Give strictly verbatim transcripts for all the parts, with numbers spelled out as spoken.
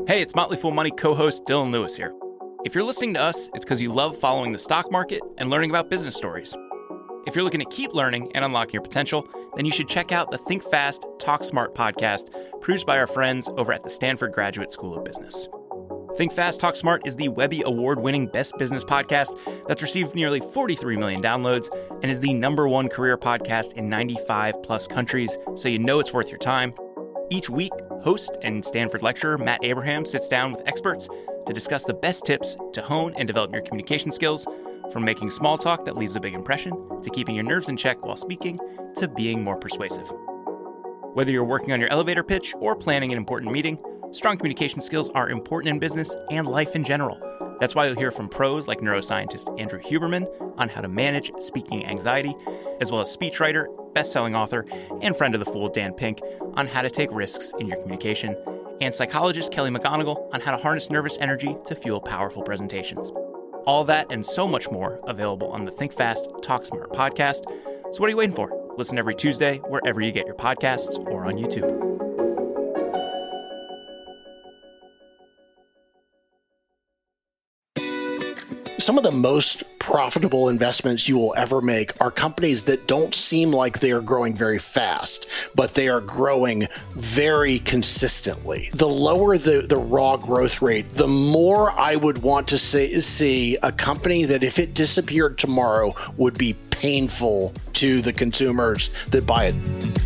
Hey, it's Motley Fool Money co-host Dylan Lewis here. If you're listening to us, it's because you love following the stock market and learning about business stories. If you're looking to keep learning and unlocking your potential, then you should check out the Think Fast, Talk Smart podcast produced by our friends over at the Stanford Graduate School of Business. Think Fast, Talk Smart is the Webby Award-winning best business podcast that's received nearly forty-three million downloads and is the number one career podcast in ninety-five plus countries, so you know it's worth your time. Each week, host and Stanford lecturer Matt Abraham sits down with experts to discuss the best tips to hone and develop your communication skills, from making small talk that leaves a big impression, to keeping your nerves in check while speaking, to being more persuasive. Whether you're working on your elevator pitch or planning an important meeting, strong communication skills are important in business and life in general. That's why you'll hear from pros like neuroscientist Andrew Huberman on how to manage speaking anxiety, as well as speechwriter, best-selling author, and friend of the Fool Dan Pink on how to take risks in your communication, and psychologist Kelly McGonigal on how to harness nervous energy to fuel powerful presentations. All that and so much more available on the Think Fast, Talk Smart podcast. So what are you waiting for? Listen every Tuesday wherever you get your podcasts or on YouTube. Some of the most profitable investments you will ever make are companies that don't seem like they are growing very fast, but they are growing very consistently. The lower the, the raw growth rate, the more I would want to see, see a company that if it disappeared tomorrow would be painful to the consumers that buy it.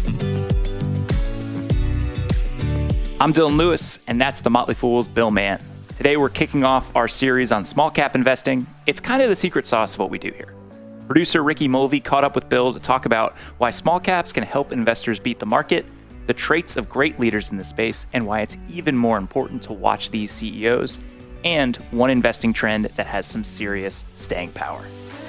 I'm Dylan Lewis, and that's the Motley Fool's Bill Mann. Today, we're kicking off our series on small cap investing. It's kind of the secret sauce of what we do here. Producer Ricky Mulvey caught up with Bill to talk about why small caps can help investors beat the market, the traits of great leaders in the space, and why it's even more important to watch these C E Os, and one investing trend that has some serious staying power.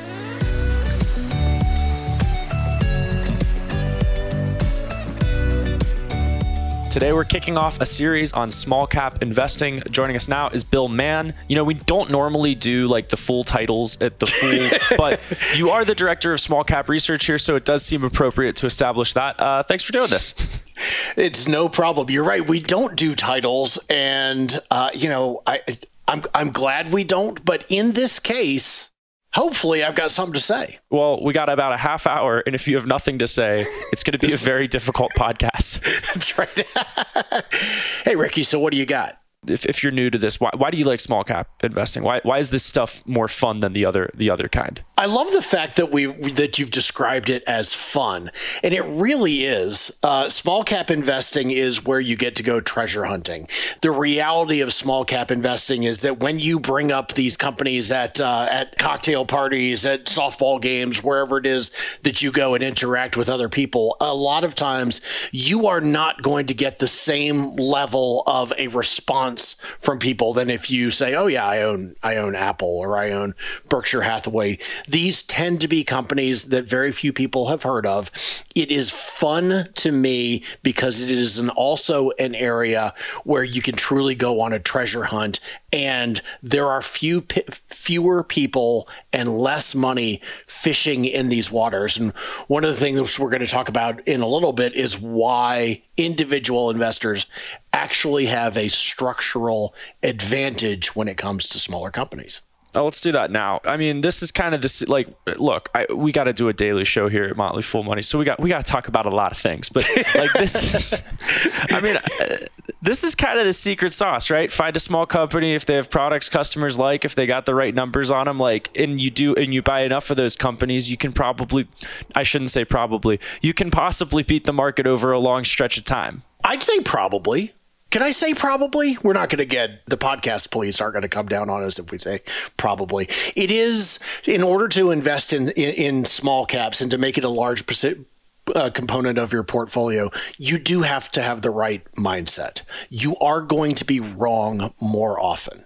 Today, we're kicking off a series on small cap investing. Joining us now is Bill Mann. You know, we don't normally do like the full titles at the Fool, but you are the director of small cap research here, so it does seem appropriate to establish that. Uh, thanks for doing this. It's no problem. You're right. We don't do titles, and uh, you know, I, I'm I'm glad we don't. But in this case, hopefully, I've got something to say. Well, we got about a half hour, and if you have nothing to say, it's going to be a very difficult podcast. That's right. Hey, Ricky, so what do you got? If if you're new to this, why why do you like small cap investing? Why why is this stuff more fun than the other the other kind? I love the fact that we that you've described it as fun, and it really is. Uh, small cap investing is where you get to go treasure hunting. The reality of small cap investing is that when you bring up these companies at uh, at cocktail parties, at softball games, wherever it is that you go and interact with other people, a lot of times you are not going to get the same level of a response from people than if you say, oh yeah, I own I own Apple or I own Berkshire Hathaway. These tend to be companies that very few people have heard of. It is fun to me because it is an, also an area where you can truly go on a treasure hunt, and there are few fewer people and less money fishing in these waters. And one of the things we're going to talk about in a little bit is why individual investors actually have a structural advantage when it comes to smaller companies. Oh, let's do that now. I mean, this is kind of this, like, look, I, we got to do a daily show here at Motley Fool Money. So we got, we got to talk about a lot of things, but like this, is, I mean, uh, this is kind of the secret sauce, right? Find a small company. If they have products customers like, if they got the right numbers on them, like, and you do, and you buy enough of those companies, you can probably, I shouldn't say probably, you can possibly beat the market over a long stretch of time. I'd say probably. Can I say probably? We're not going to get, the podcast police aren't going to come down on us if we say probably. It is, in order to invest in, in, in small caps and to make it a large percent, uh, component of your portfolio, you do have to have the right mindset. You are going to be wrong more often.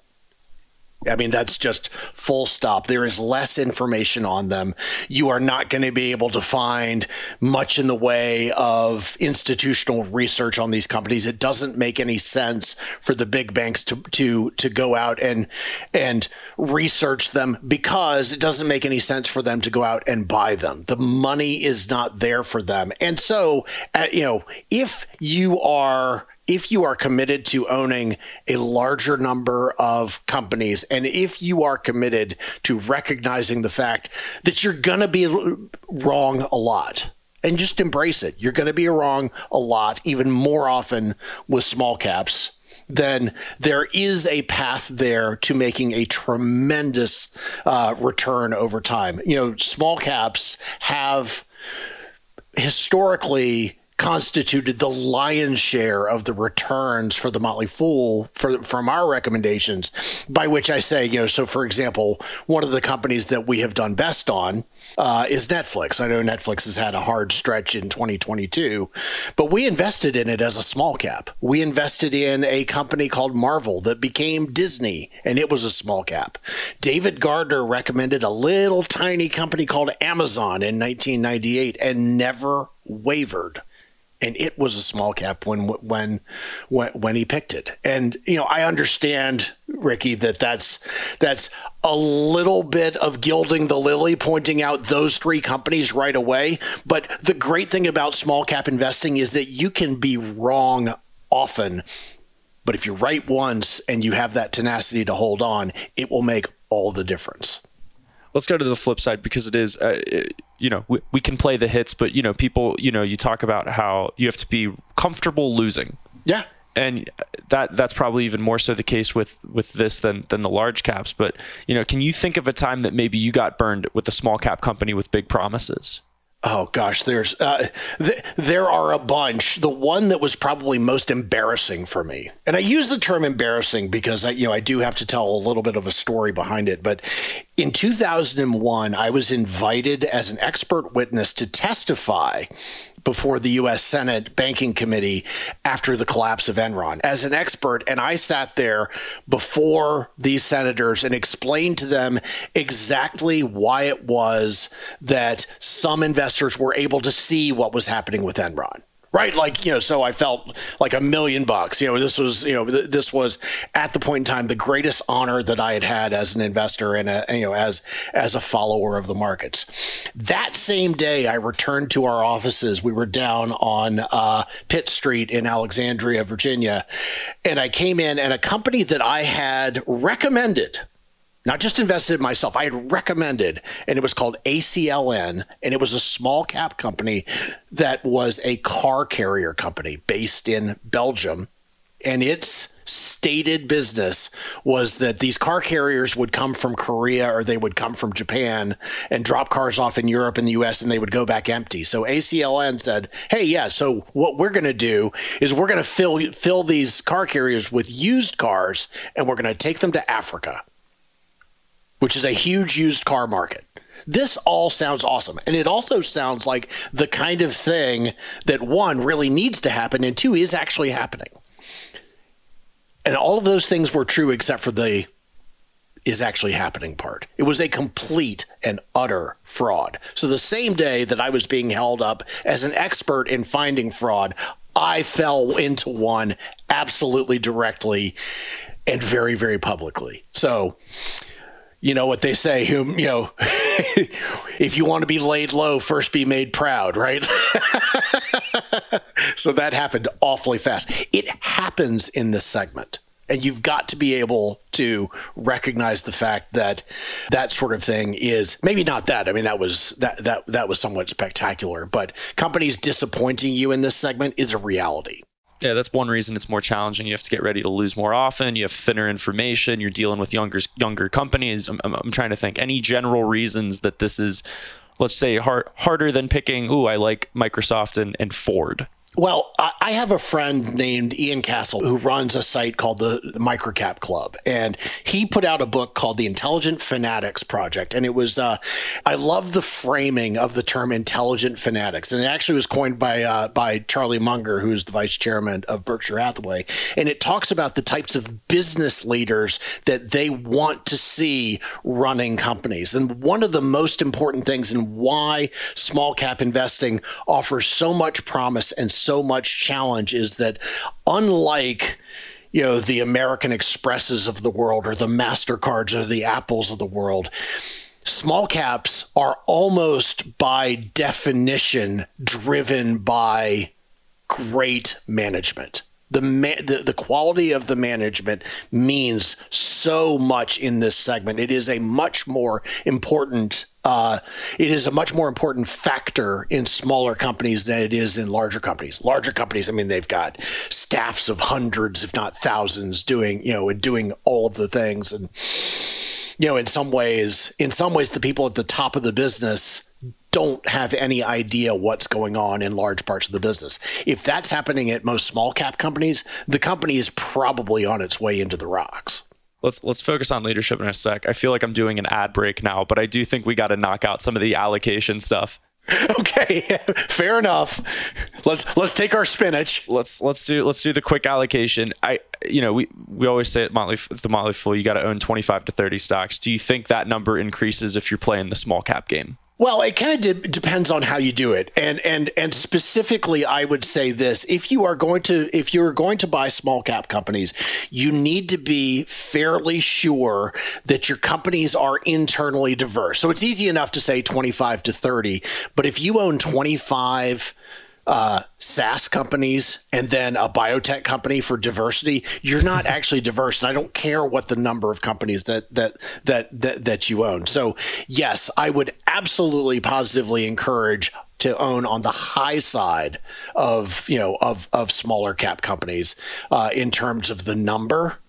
I mean, that's just full stop. There is less information on them. You are not going to be able to find much in the way of institutional research on these companies. It doesn't make any sense for the big banks to to to go out and and research them, because it doesn't make any sense for them to go out and buy them. The money is not there for them. And so, uh, you know, if you are if you are committed to owning a larger number of companies, and if you are committed to recognizing the fact that you're going to be wrong a lot, and just embrace it. You're going to be wrong a lot, even more often with small caps, then there is a path there to making a tremendous uh, return over time. You know, small caps have historically constituted the lion's share of the returns for the Motley Fool for, from our recommendations, by which I say, you know, so for example, one of the companies that we have done best on uh, is Netflix. I know Netflix has had a hard stretch in twenty twenty-two, but we invested in it as a small cap. We invested in a company called Marvel that became Disney, and it was a small cap. David Gardner recommended a little tiny company called Amazon in nineteen ninety-eight and never wavered. And it was a small cap when when when when he picked it. And you know, I understand, Ricky, that that's that's a little bit of gilding the lily, pointing out those three companies right away. But the great thing about small cap investing is that you can be wrong often, but if you're right once and you have that tenacity to hold on, it will make all the difference. Let's go to the flip side, because it is, uh, it, you know, we, we can play the hits, but, you know, people, you know, you talk about how you have to be comfortable losing. Yeah. And that that's probably even more so the case with, with this than, than the large caps. But, you know, can you think of a time that maybe you got burned with a small cap company with big promises? Oh, gosh, there's uh, th- there are a bunch. The one that was probably most embarrassing for me, and I use the term embarrassing because I, you know, I do have to tell a little bit of a story behind it. But in two thousand one, I was invited as an expert witness to testify before the U S Senate Banking Committee after the collapse of Enron as an expert. And I sat there before these senators and explained to them exactly why it was that some investors were able to see what was happening with Enron. Right. Like, you know, so I felt like a million bucks. You know, this was, you know, th- this was at the point in time the greatest honor that I had had as an investor and, a, you know, as as a follower of the markets. That same day, I returned to our offices. We were down on uh, Pitt Street in Alexandria, Virginia. And I came in, and a company that I had recommended, not just invested in myself, I had recommended, and it was called A C L N, and it was a small cap company that was a car carrier company based in Belgium. And its stated business was that these car carriers would come from Korea or they would come from Japan and drop cars off in Europe and the U S, and they would go back empty. So A C L N said, hey, yeah, so what we're going to do is we're going to fill fill these car carriers with used cars, and we're going to take them to Africa, which is a huge used car market. This all sounds awesome. And it also sounds like the kind of thing that, one, really needs to happen, and two, is actually happening. And all of those things were true except for the is actually happening part. It was a complete and utter fraud. So the same day that I was being held up as an expert in finding fraud, I fell into one absolutely directly and very, very publicly. So, you know what they say, you know, if you want to be laid low, first be made proud, right? So that happened awfully fast. It happens in this segment. And you've got to be able to recognize the fact that that sort of thing is maybe not that. I mean, that was that that that was somewhat spectacular, but companies disappointing you in this segment is a reality. Yeah, that's one reason it's more challenging. You have to get ready to lose more often. You have thinner information. You're dealing with younger younger companies. I'm, I'm, I'm trying to think any general reasons that this is, let's say, hard, harder than picking, ooh, I like Microsoft and, and Ford. Well, I have a friend named Ian Castle who runs a site called the, the Microcap Club, and he put out a book called The Intelligent Fanatics Project. And it was, uh, I love the framing of the term intelligent fanatics. And it actually was coined by uh, by Charlie Munger, who's the vice chairman of Berkshire Hathaway. And it talks about the types of business leaders that they want to see running companies. And one of the most important things and why small cap investing offers so much promise and so much challenge is that unlike, you know, the American Expresses of the world or the MasterCards or the Apples of the world, small caps are almost by definition driven by great management. The, ma- the the quality of the management means so much in this segment. It is a much more important uh, it is a much more important factor in smaller companies than it is in larger companies. Larger companies, I mean, they've got staffs of hundreds, if not thousands, doing you know and doing all of the things. And you know, in some ways, in some ways, the people at the top of the business don't have any idea what's going on in large parts of the business. If that's happening at most small cap companies, the company is probably on its way into the rocks. Let's let's focus on leadership in a sec. I feel like I'm doing an ad break now, but I do think we got to knock out some of the allocation stuff. Okay, fair enough. Let's let's take our spinach. Let's let's do let's do the quick allocation. I you know we we always say at Motley the Motley Fool, you got to own twenty-five to thirty stocks. Do you think that number increases if you're playing the small cap game? Well, it kind of de- depends on how you do it, and and and specifically, I would say this: if you are going to if you are going to buy small cap companies, you need to be fairly sure that your companies are internally diverse. So it's easy enough to say twenty-five to thirty, but if you own twenty-five Uh, SaaS companies and then a biotech company for diversity, you're not actually diverse. And I don't care what the number of companies that that that that, that you own. So yes, I would absolutely positively encourage to own on the high side of you know of of smaller cap companies uh, in terms of the number.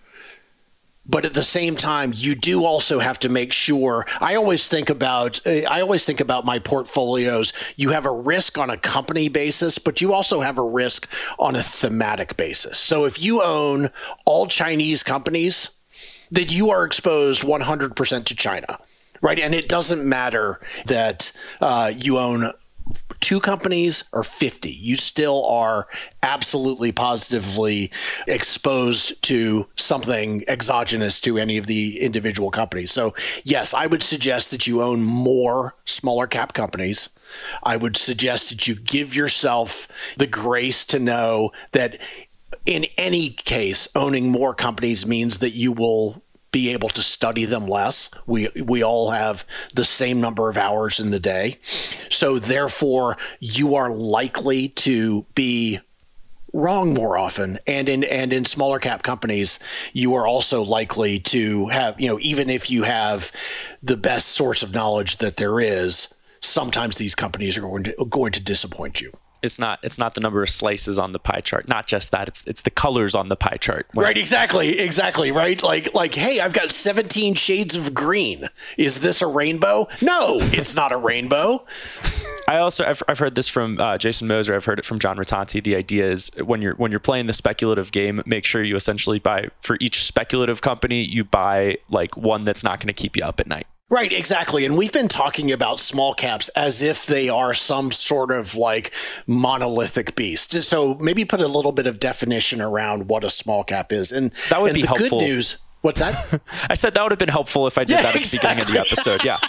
But at the same time, you do also have to make sure. I always think about I always think about my portfolios. You have a risk on a company basis, but you also have a risk on a thematic basis. So if you own all Chinese companies, then you are exposed one hundred percent to China, right? And it doesn't matter that uh, you own two companies or fifty, you still are absolutely positively exposed to something exogenous to any of the individual companies. So yes, I would suggest that you own more smaller cap companies. I would suggest that you give yourself the grace to know that in any case, owning more companies means that you will be able to study them less. We we all have the same number of hours in the day. So therefore, you are likely to be wrong more often. And in and in smaller cap companies, you are also likely to have, you know, even if you have the best source of knowledge that there is, sometimes these companies are going to going to disappoint you. It's not it's not the number of slices on the pie chart. Not just that, it's it's the colors on the pie chart. When right, exactly, exactly, right? Like like, hey, I've got seventeen shades of green. Is this a rainbow? No, it's not a rainbow. I also I've, I've heard this from uh, Jason Moser. I've heard it from John Rotanti. The idea is when you're when you're playing the speculative game, make sure you essentially buy for each speculative company, you buy like one that's not going to keep you up at night. Right, exactly. And we've been talking about small caps as if they are some sort of like monolithic beast. So maybe put a little bit of definition around what a small cap is. And that would and be the helpful. Good news. What's that? I said that would have been helpful if I did yeah, that at exactly. the beginning of the episode. Yeah.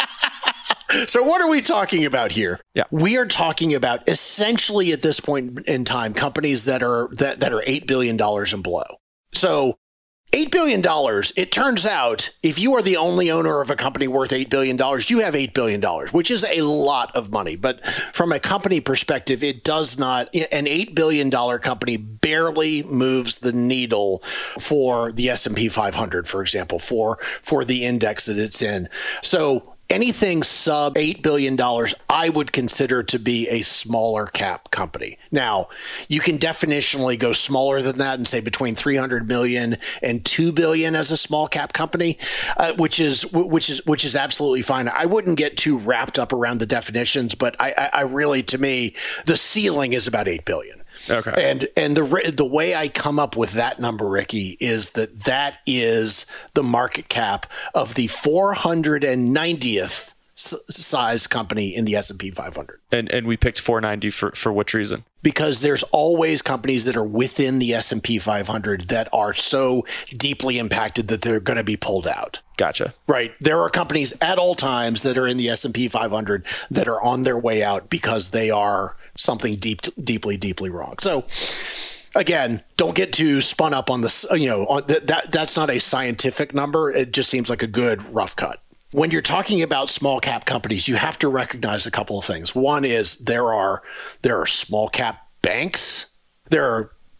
So what are we talking about here? Yeah. We are talking about essentially at this point in time, companies that are that, that are eight billion dollars and below. So eight billion dollars, it turns out, if you are the only owner of a company worth eight billion dollars, you have eight billion dollars, which is a lot of money. But from a company perspective, it does not, an eight billion dollars company barely moves the needle for the S and P five hundred, for example, for, for the index that it's in. So anything sub eight billion dollars, I would consider to be a smaller cap company. Now, you can definitionally go smaller than that and say between three hundred million dollars and two billion dollars as a small cap company, uh, which is which is which is absolutely fine. I wouldn't get too wrapped up around the definitions, but I, I, I really, to me, the ceiling is about eight billion dollars. Okay. And and the the way I come up with that number, Ricky, is that that is the market cap of the four hundred ninetieth s- size company in the S and P five hundred. And and we picked four ninety for, for which reason? Because there's always companies that are within the S and P five hundred that are so deeply impacted that they're going to be pulled out. Gotcha. Right. There are companies at all times that are in the S and P five hundred that are on their way out because they are something deep, deeply, deeply wrong. So again, don't get too spun up on this. You know, on th- that that's not a scientific number. It just seems like a good rough cut. When you're talking about small cap companies, you have to recognize a couple of things. One is there are there are small cap banks. There are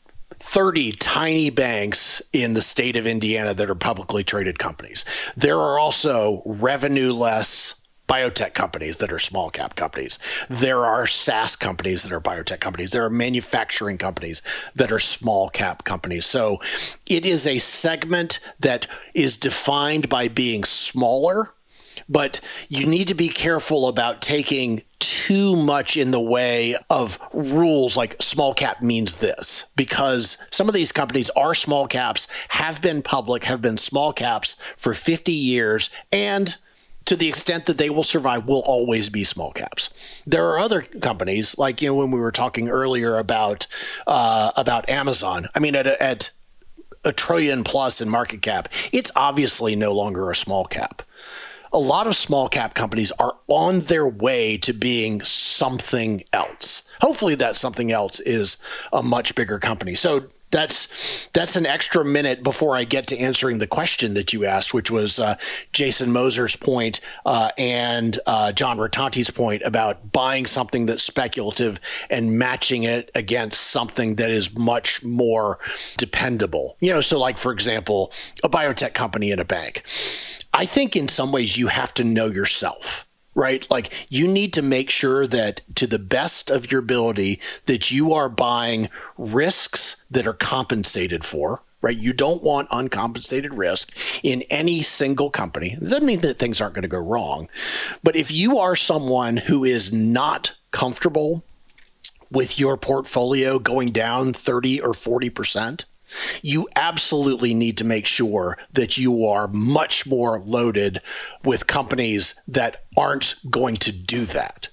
thirty tiny banks in the state of Indiana that are publicly traded companies. There are also revenue-less biotech companies that are small cap companies. There are SaaS companies that are biotech companies. There are manufacturing companies that are small cap companies. So it is a segment that is defined by being smaller, but you need to be careful about taking too much in the way of rules like small cap means this, because some of these companies are small caps, have been public, have been small caps for fifty years, and to the extent that they will survive, will always be small caps. There are other companies, like, you know, when we were talking earlier about uh, about Amazon. I mean, at a, at a trillion plus in market cap, it's obviously no longer a small cap. A lot of small cap companies are on their way to being something else. Hopefully that something else is a much bigger company. So that's that's an extra minute before I get to answering the question that you asked, which was uh, Jason Moser's point uh, and uh, John Rotanti's point about buying something that's speculative and matching it against something that is much more dependable. You know, so like, for example, a biotech company and a bank. I think in some ways you have to know yourself, right? Like, you need to make sure that to the best of your ability that you are buying risks that are compensated for, right? You don't want uncompensated risk in any single company. It doesn't mean that things aren't going to go wrong. But if you are someone who is not comfortable with your portfolio going down thirty or forty percent, you absolutely need to make sure that you are much more loaded with companies that aren't going to do that.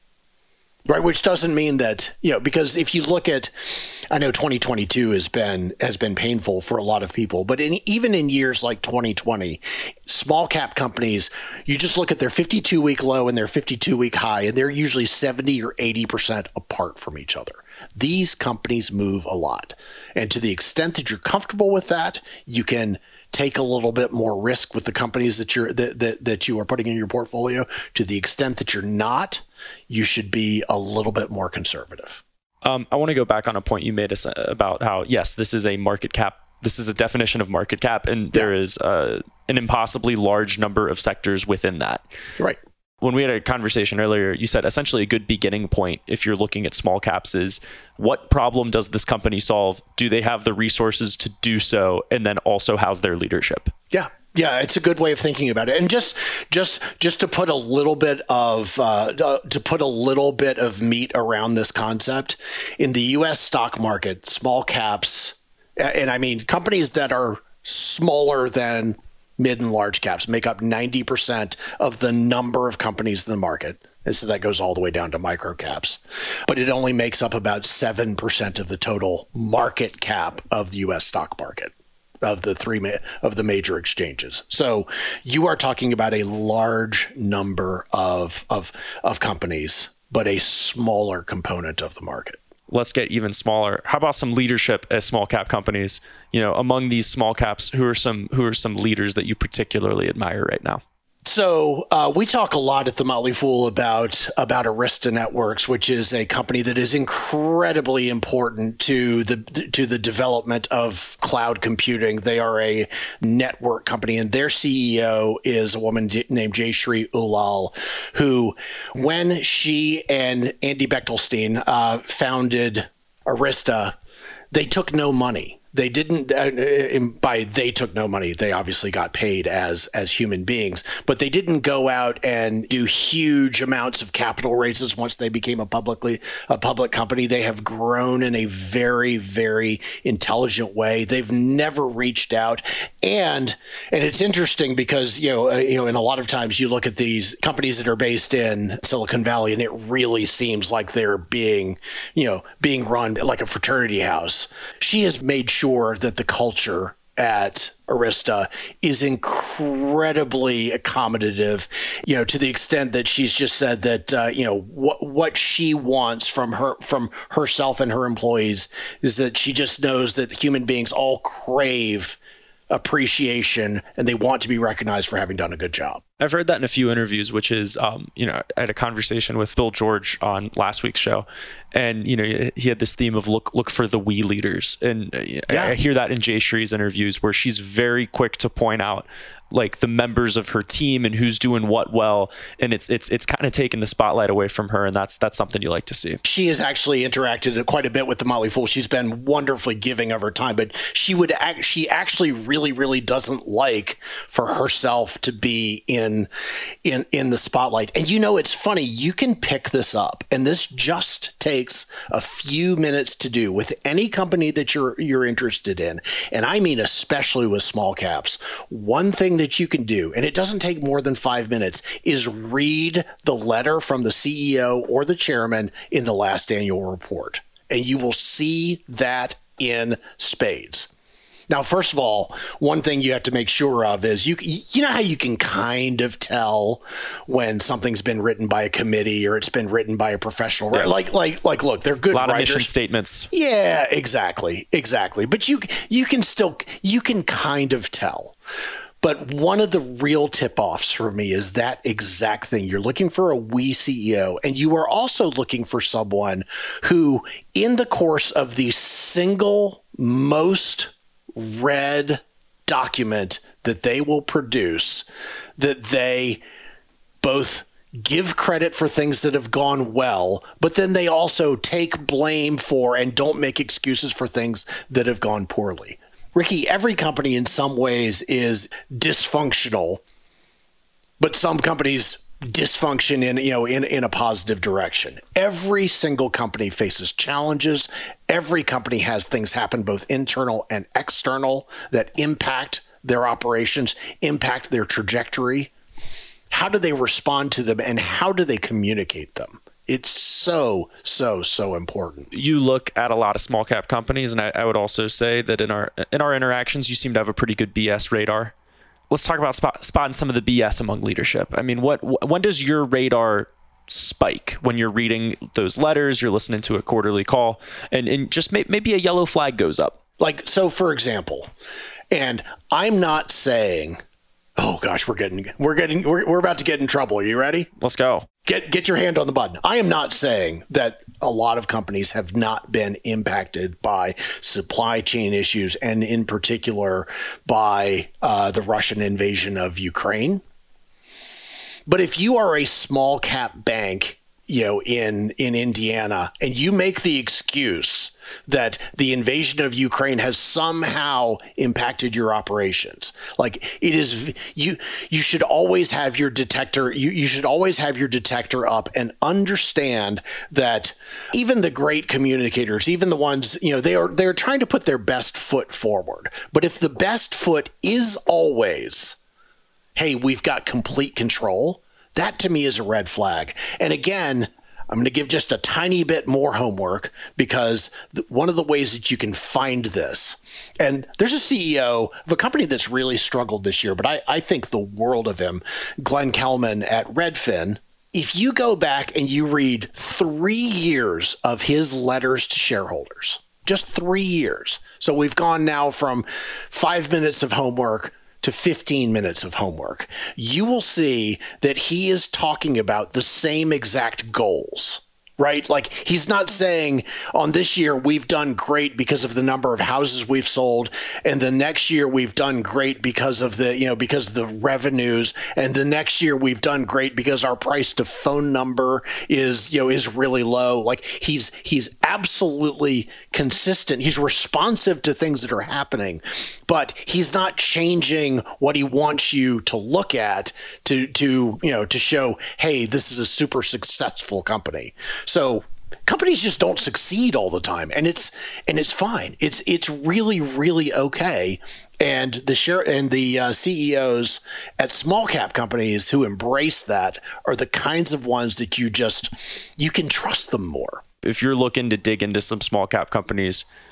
Right, which doesn't mean that, you know, because if you look at, I know twenty twenty-two has been has been painful for a lot of people, but in, even in years like twenty twenty, small cap companies, you just look at their fifty-two week low and their fifty-two week high, and they're usually seventy or eighty percent apart from each other. These companies move a lot. And to the extent that you're comfortable with that, you can take a little bit more risk with the companies that you're that, that, that you are putting in your portfolio. To the extent that you're not, you should be a little bit more conservative. Um, I want to go back on a point you made about how, yes, this is a market cap. This is a definition of market cap, and there yeah. is uh, an impossibly large number of sectors within that. Right. When we had a conversation earlier, you said essentially a good beginning point if you're looking at small caps is, what problem does this company solve? Do they have the resources to do so? And then also, how's their leadership? Yeah. Yeah, it's a good way of thinking about it. And just just just to put a little bit of uh, to put a little bit of meat around this concept, in the U S stock market, small caps, and I mean companies that are smaller than mid and large caps, make up ninety percent of the number of companies in the market. And so that goes all the way down to micro caps. But it only makes up about seven percent of the total market cap of the U S stock market, of the three ma- of the major exchanges. So you are talking about a large number of of of companies, but a smaller component of the market. Let's get even smaller. How about some leadership as small cap companies? You know, among these small caps, who are some who are some leaders that you particularly admire right now? So uh, we talk a lot at the Motley Fool about about Arista Networks, which is a company that is incredibly important to the to the development of cloud computing. They are a network company, and their C E O is a woman named Jayshree Ullal, who, when she and Andy Bechtolstein uh, founded Arista, they took no money. They didn't, uh, by they took no money, they obviously got paid as as human beings, but they didn't go out and do huge amounts of capital raises once they became a publicly a public company. They have grown in a very, very intelligent way. They've never reached out. And and it's interesting because, you know, uh, you know, and a lot of times you look at these companies that are based in Silicon Valley, and it really seems like they're being, you know, being run like a fraternity house. She has made sure sure that the culture at Arista is incredibly accommodative, you know, to the extent that she's just said that, uh, you know, what what she wants from her from herself and her employees is that she just knows that human beings all crave appreciation, and they want to be recognized for having done a good job. I've heard that in a few interviews, which is, um, you know, I had a conversation with Bill George on last week's show, and, you know, he had this theme of look look for the we leaders. And yeah. I, I hear that in Jay Shree's interviews, where she's very quick to point out like the members of her team and who's doing what well, and it's it's it's kind of taking the spotlight away from her, and that's that's something you like to see. She has actually interacted quite a bit with the Motley Fool. She's been wonderfully giving of her time, but she would act, she actually really really doesn't like for herself to be in in in the spotlight. And you know, it's funny, you can pick this up, and this just takes a few minutes to do with any company that you're you're interested in, and I mean especially with small caps. One thing that you can do, and it doesn't take more than five minutes, is read the letter from the C E O or the chairman in the last annual report, and you will see that in spades. Now, first of all, one thing you have to make sure of is you you know how you can kind of tell when something's been written by a committee or it's been written by a professional writer. Yeah. Like like like look, they're good a lot writers. of mission statements. Yeah, exactly, exactly. But you you can still you can kind of tell. But one of the real tip-offs for me is that exact thing. You're looking for a we C E O, and you are also looking for someone who, in the course of the single most read document that they will produce, that they both give credit for things that have gone well, but then they also take blame for and don't make excuses for things that have gone poorly. Ricky, every company in some ways is dysfunctional, but some companies dysfunction in, you know, in, in a positive direction. Every single company faces challenges. Every company has things happen, both internal and external, that impact their operations, impact their trajectory. How do they respond to them, and how do they communicate them? It's so, so, so important. You look at a lot of small cap companies, and I, I would also say that in our in our interactions, you seem to have a pretty good B S radar. Let's talk about spot, spotting some of the B S among leadership. I mean, what when does your radar spike? When you're reading those letters, you're listening to a quarterly call, and, and just may, maybe a yellow flag goes up. Like, so for example, and I'm not saying, oh gosh, we're getting, we're getting, we're, we're about to get in trouble. Are you ready? Let's go. Get get your hand on the button. I am not saying that a lot of companies have not been impacted by supply chain issues, and in particular by uh, the Russian invasion of Ukraine. But if you are a small cap bank, you know, in in Indiana, and you make the excuse that the invasion of Ukraine has somehow impacted your operations, like it is, you you should always have your detector, you, you should always have your detector up and understand that even the great communicators, even the ones, you know, they are they're trying to put their best foot forward. But if the best foot is always, hey, we've got complete control, that to me is a red flag. And again, I'm going to give just a tiny bit more homework, because one of the ways that you can find this, and there's a C E O of a company that's really struggled this year, but I, I think the world of him, Glenn Kelman at Redfin. If you go back and you read three years of his letters to shareholders, just three years. So we've gone now from five minutes of homework to fifteen minutes of homework. You will see that he is talking about the same exact goals, right? Like, he's not saying on this year we've done great because of the number of houses we've sold, and the next year we've done great because of the, you know, because of the revenues, and the next year we've done great because our price to phone number is, you know, is really low. Like, he's he's absolutely consistent. He's responsive to things that are happening, but he's not changing what he wants you to look at to to, you know, to show, hey, this is a super successful company. So companies just don't succeed all the time, and it's and it's fine. It's it's really really okay. And the share and the uh, C E Os at small cap companies who embrace that are the kinds of ones that you just you can trust them more. If you're looking to dig into some small cap companies,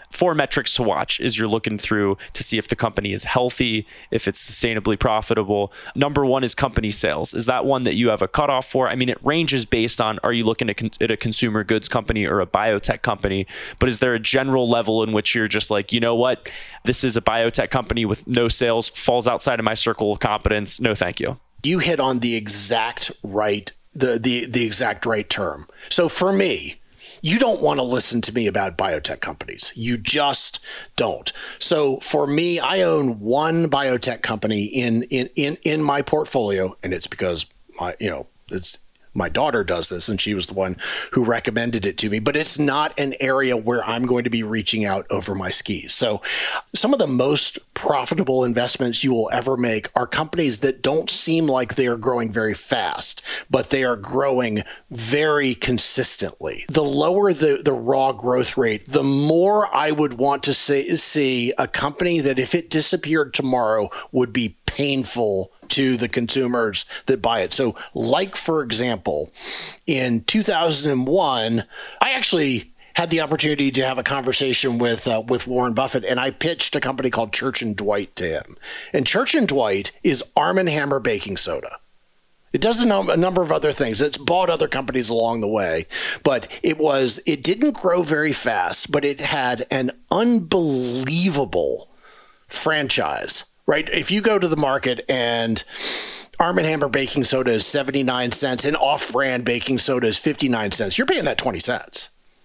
four metrics to watch as you're looking through to see if the company is healthy, if it's sustainably profitable. Number one is company sales. Is that one that you have a cutoff for? I mean, it ranges based on, are you looking at, con- at a consumer goods company or a biotech company? But is there a general level in which you're just like, you know what, this is a biotech company with no sales, falls outside of my circle of competence. No, thank you. You hit on the exact right, the the the exact right term. So for me, you don't want to listen to me about biotech companies. You just don't. So for me, I own one biotech company in in in, in my portfolio, and it's because my you know it's my daughter does this, and she was the one who recommended it to me. But it's not an area where I'm going to be reaching out over my skis. So some of the most profitable investments you will ever make are companies that don't seem like they are growing very fast, but they are growing very consistently. The lower the, the raw growth rate, the more I would want to see, see a company that if it disappeared tomorrow would be painful to the consumers that buy it. So like, for example, in two thousand one, I actually had the opportunity to have a conversation with uh, with Warren Buffett, and I pitched a company called Church and Dwight to him. And Church and Dwight is Arm and Hammer baking soda. It does a, num- a number of other things. It's bought other companies along the way, but it was it didn't grow very fast, but it had an unbelievable franchise. Right? If you go to the market and Arm and Hammer baking soda is seventy-nine cents and off-brand baking soda is fifty-nine cents, you're paying that twenty cents.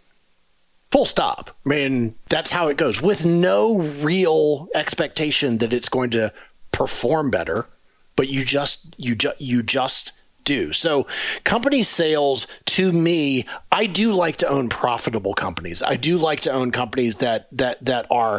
Full stop. I mean, that's how it goes, with no real expectation that it's going to perform better, but you just you just you just do. So company sales, to me, I do like to own profitable companies. I do like to own companies that that that are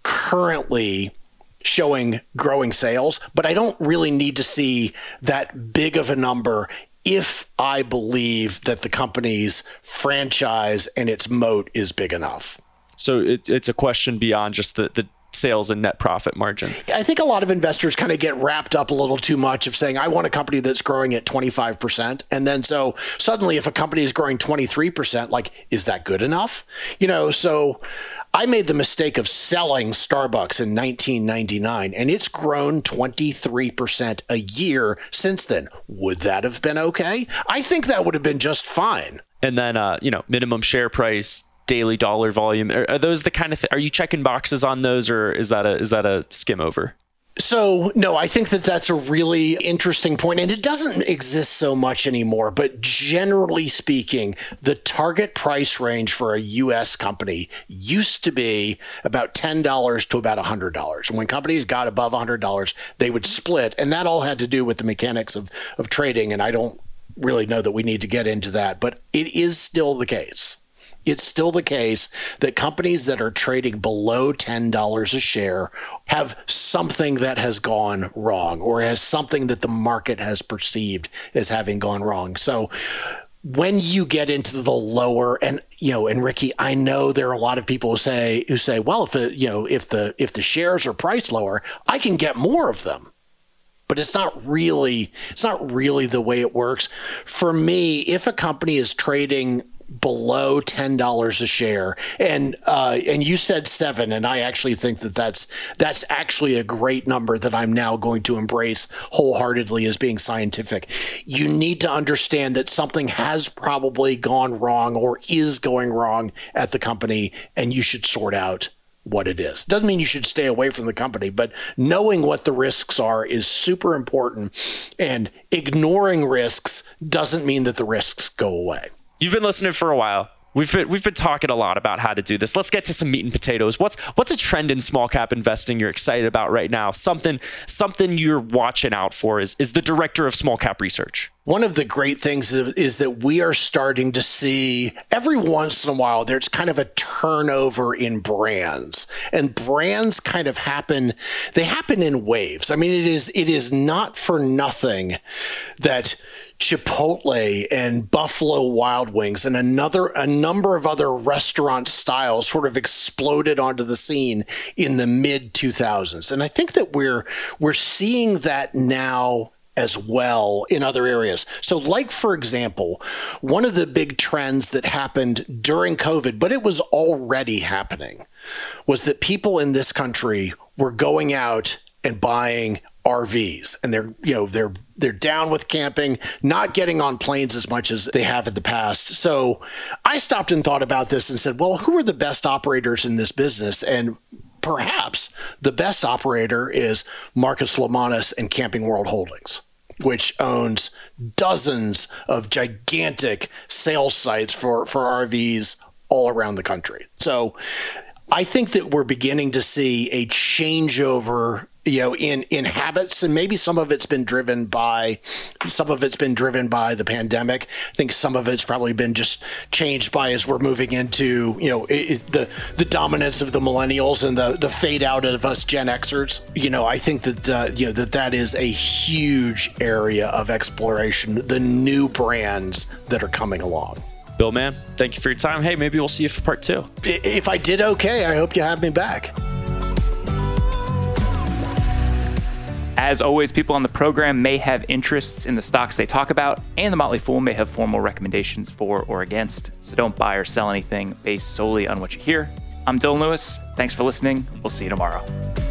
currently showing growing sales, but I don't really need to see that big of a number if I believe that the company's franchise and its moat is big enough. So it, it's a question beyond just the, the sales and net profit margin. I think a lot of investors kind of get wrapped up a little too much of saying, I want a company that's growing at twenty-five percent. And then so suddenly if a company is growing twenty-three percent, like, is that good enough? You know, so I made the mistake of selling Starbucks in nineteen ninety-nine, and it's grown twenty-three percent a year since then. Would that have been okay? I think that would have been just fine. And then, uh, you know, minimum share price, daily dollar volume. Are, are those the kind of, th- are you checking boxes on those, or is that a, is that a skim over? So, no, I think that that's a really interesting point, and it doesn't exist so much anymore. But generally speaking, the target price range for a U S company used to be about ten dollars to about one hundred dollars. And when companies got above one hundred dollars, they would split. And that all had to do with the mechanics of, of trading. And I don't really know that we need to get into that, but it is still the case. It's still the case that companies that are trading below ten dollars a share have something that has gone wrong, or has something that the market has perceived as having gone wrong. So when you get into the lower, and you know, and Ricky, I know there are a lot of people who say who say, well, if it, you know, if the if the shares are priced lower, I can get more of them. But it's not really it's not really the way it works. For me, if a company is trading below ten dollars a share, and uh, and you said seven, and I actually think that that's that's actually a great number that I'm now going to embrace wholeheartedly as being scientific. You need to understand that something has probably gone wrong or is going wrong at the company, and you should sort out what it is. Doesn't mean you should stay away from the company, but knowing what the risks are is super important, and ignoring risks doesn't mean that the risks go away. You've been listening for a while. We've been we've been talking a lot about how to do this. Let's get to some meat and potatoes. What's what's a trend in small cap investing you're excited about right now? Something something you're watching out for is is the director of small cap research. One of the great things is that we are starting to see every once in a while, there's kind of a turnover in brands, and brands kind of happen. They happen in waves. I mean, it is it is not for nothing that Chipotle and Buffalo Wild Wings and another a number of other restaurant styles sort of exploded onto the scene in the mid two thousands. And I think that we're we're seeing that now as well in other areas. So like, for example, one of the big trends that happened during COVID, but it was already happening, was that people in this country were going out and buying R Vs, and they're, you know, they're they're down with camping, not getting on planes as much as they have in the past. So I stopped and thought about this and said, well, who are the best operators in this business? And perhaps the best operator is Marcus Lemonis and Camping World Holdings, which owns dozens of gigantic sales sites for, for R Vs all around the country. So I think that we're beginning to see a changeover, you know, in, in habits, and maybe some of it's been driven by, some of it's been driven by the pandemic. I think some of it's probably been just changed by as we're moving into, you know, it, the the dominance of the millennials and the the fade out of us Gen Xers. You know, I think that uh, you know that that is a huge area of exploration. The new brands that are coming along. Bill, man, thank you for your time. Hey, maybe we'll see you for part two. If I did okay, I hope you have me back. As always, people on the program may have interests in the stocks they talk about, and the Motley Fool may have formal recommendations for or against, so don't buy or sell anything based solely on what you hear. I'm Dylan Lewis. Thanks for listening. We'll see you tomorrow.